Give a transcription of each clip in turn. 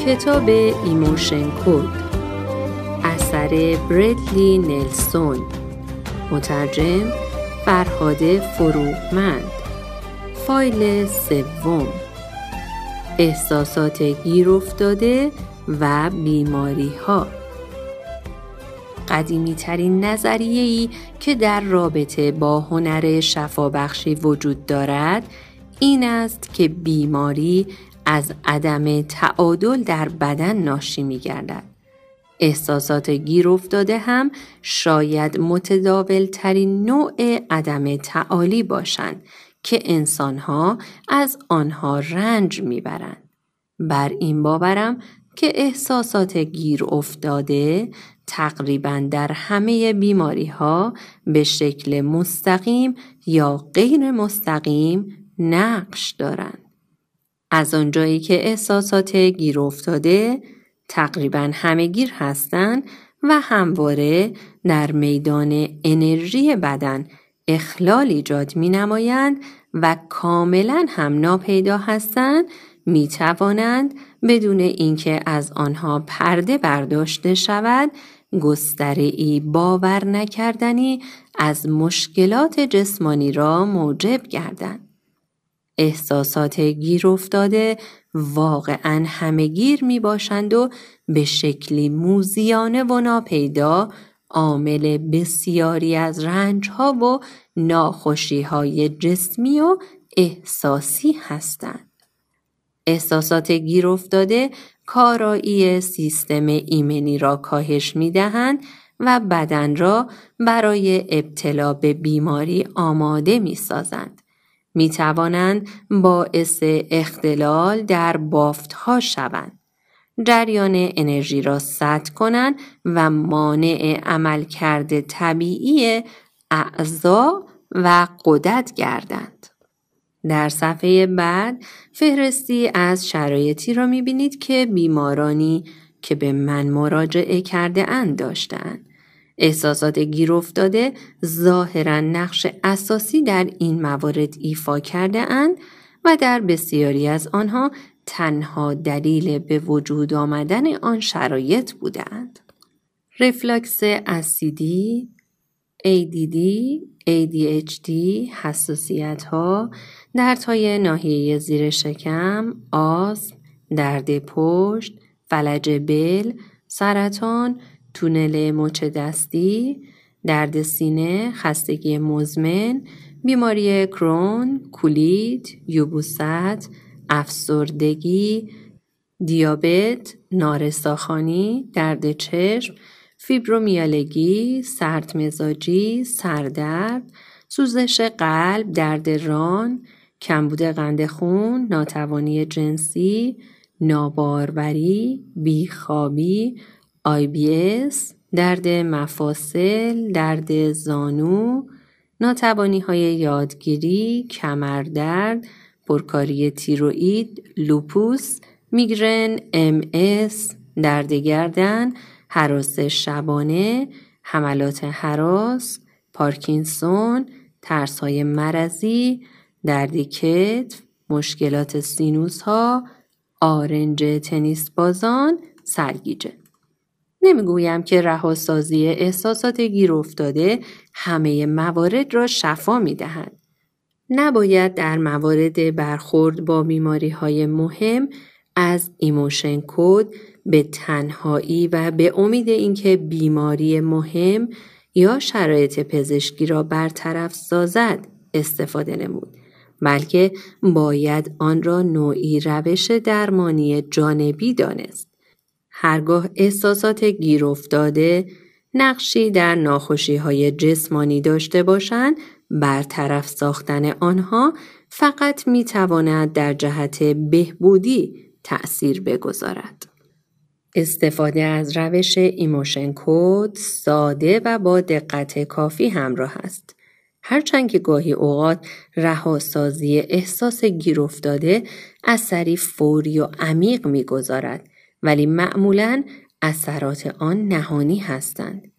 کتاب ایموشن کد، اثر برادلی نلسون، مترجم فرهاد فروغمند. فایل سوم، احساسات گیر افتاده و بیماری ها. قدیمی ترین نظریه‌ای که در رابطه با هنر شفابخشی وجود دارد این است که بیماری از عدم تعادل در بدن ناشی می‌گردد. احساسات گیر افتاده هم شاید متداول ترین نوع عدم تعالی باشند که انسان‌ها از آنها رنج می‌برند. بر این باورم که احساسات گیر افتاده تقریباً در همه بیماری‌ها به شکل مستقیم یا غیر مستقیم نقش دارند. از آنجایی که احساسات گیر افتاده تقریباً همه‌گیر هستند و همواره در میدان انرژی بدن اخلال ایجاد می‌نمایند و کاملاً هم ناپیدا هستند، می‌توانند بدون اینکه از آنها پرده برداشته شود گستره‌ای باور نکردنی از مشکلات جسمانی را موجب گردند. احساسات گیر افتاده واقعاً همه‌گیر می باشند و به شکلی موذیانه و ناپیدا عامل بسیاری از رنج‌ها و ناخوشی‌های جسمی و احساسی هستند. احساسات گیر افتاده کارایی سیستم ایمنی را کاهش می‌دهند و بدن را برای ابتلا به بیماری آماده می‌سازند. می‌توانند باعث اختلال در بافت‌ها شوند، جریان انرژی را سد کنند و مانع عملکرد طبیعی اعضا و غدد گردند. در صفحه بعد فهرستی از شرایطی را می‌بینید که بیمارانی که به من مراجعه کرده اند داشتند. احساسات گیر افتاده ظاهراً نقش اساسی در این موارد ایفا کرده اند و در بسیاری از آنها تنها دلیل به وجود آمدن آن شرایط بودند. رفلکس اسیدی، ADD، ADHD، حساسیت‌ها، دردهای ناحیه زیر شکم، آسم، درد پشت، فلج بل، سرطان، تونل مچ دستی، درد سینه، خستگی مزمن، بیماری کرون، کولید، یبوست، افسردگی، دیابت، نارساخوانی، درد چشم، فیبرومیالژی، سردمزاجی، سردرد، سوزش قلب، درد ران، کمبود قند خون، ناتوانی جنسی، ناباروری، بیخوابی، IBS، درد مفاصل، درد زانو، ناتوانی‌های یادگیری، کمردرد، پرکاری تیروئید، لوپوس، میگرن، MS، درد گردن، هراس شبانه، حملات هراس، پارکینسون، ترس‌های مرضی، درد کتف، مشکلات سینوس‌ها، آرنج تنیس بازان، سرگیجه. نمیگویم که رهاسازی احساسات گیر افتاده همه موارد را شفا می‌دهد. نباید در موارد برخورد با بیماری‌های مهم از ایموشن کد به تنهایی و به امید اینکه بیماری مهم یا شرایط پزشکی را برطرف سازد استفاده نمود، بلکه باید آن را نوعی روش درمانی جانبی دانست. هرگاه احساسات گیر افتاده نقشی در ناخوشی‌های جسمانی داشته باشند، برطرف ساختن آنها فقط می‌تواند در جهت بهبودی تأثیر بگذارد. استفاده از روش ایموشن کد ساده و با دقت کافی همراه است. هرچند که گاهی اوقات رهاسازی احساس گیر افتاده اثری فوری و عمیق می‌گذارد، ولی معمولاً اثرات آن نهانی هستند.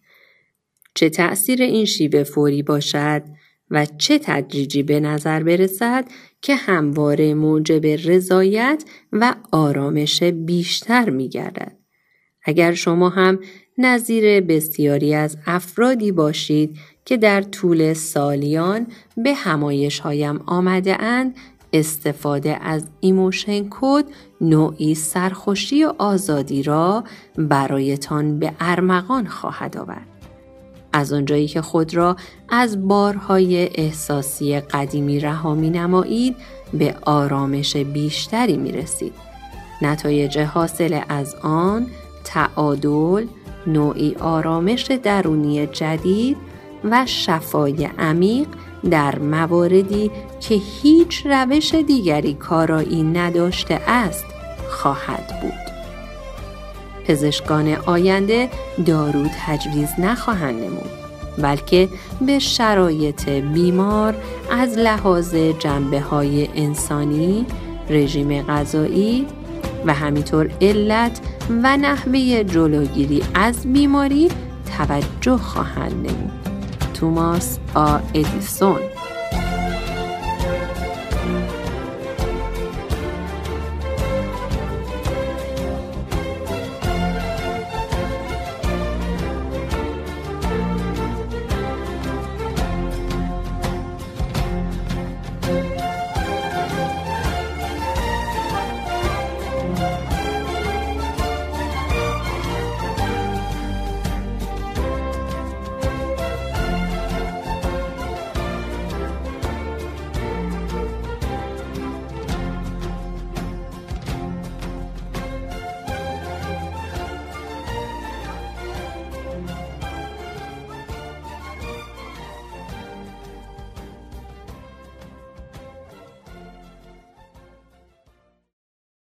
چه تأثیر این شیوه فوری باشد و چه تدریجی به نظر برسد که همواره موجب رضایت و آرامش بیشتر می‌گردد. اگر شما هم نظیر بسیاری از افرادی باشید که در طول سالیان به همایش‌هایم آمده اند، استفاده از ایموشن کد نوعی سرخوشی و آزادی را برایتان به ارمغان خواهد آورد. از آنجایی که خود را از بارهای احساسی قدیمی رها می‌نمایید، به آرامش بیشتری می‌رسید. نتایج حاصل از آن تعادل، نوعی آرامش درونی جدید و شفای عمیق در مواردی که هیچ روش دیگری کارایی نداشته است خواهد بود. پزشکان آینده دارو تجویز نخواهند نمود، بلکه به شرایط بیمار از لحاظ جنبه‌های انسانی، رژیم غذایی و همینطور علت و نحوه جلوگیری از بیماری توجه خواهند نمود. توماس آ ادیسون.